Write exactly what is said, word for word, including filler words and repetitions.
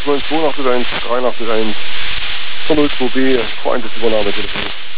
eins neun zwei acht eins drei acht eins von null zwei B, Verein des Übernahmetelefons.